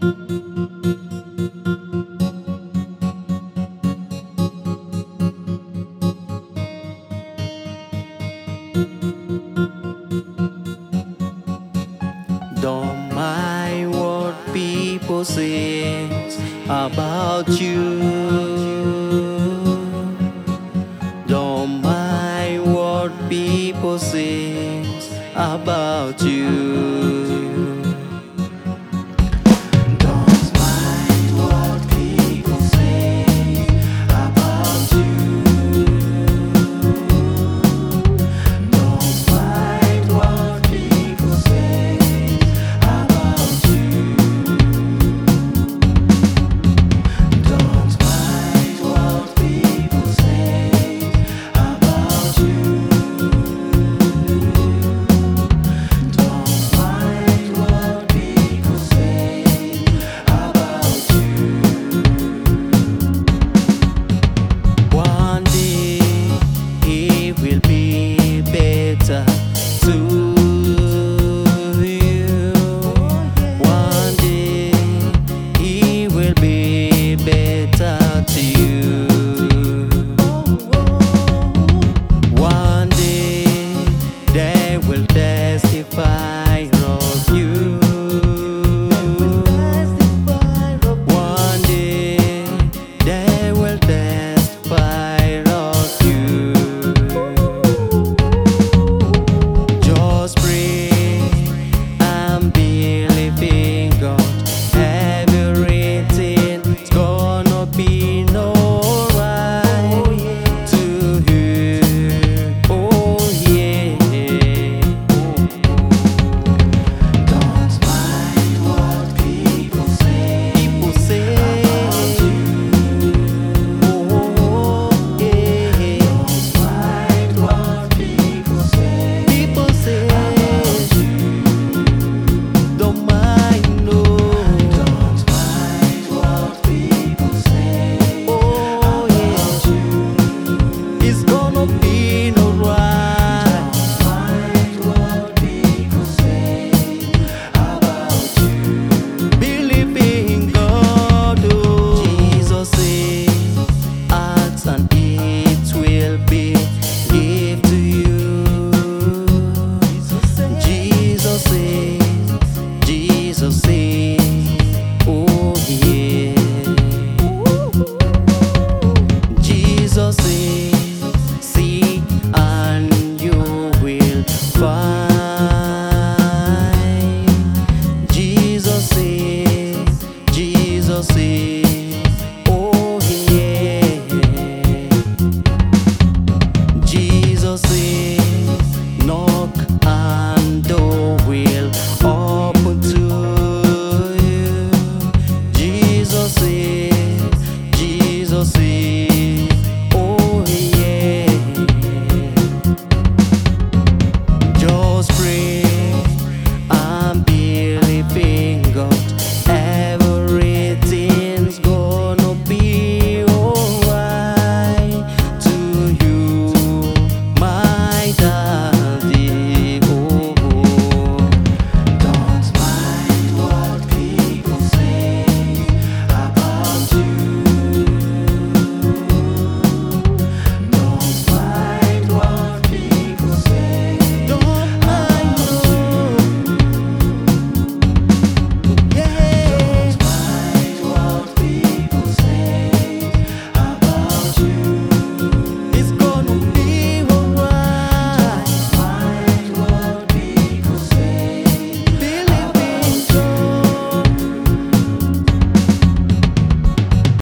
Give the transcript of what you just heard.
Don't mind what people say about you. Don't mind what people say about you. Don't mind what people say about you. Don't mind what people say about you. Don't mind what people say about you. Don't mind what people say about you. One day it will be better to you. One day it will be better to you. One day they will testify.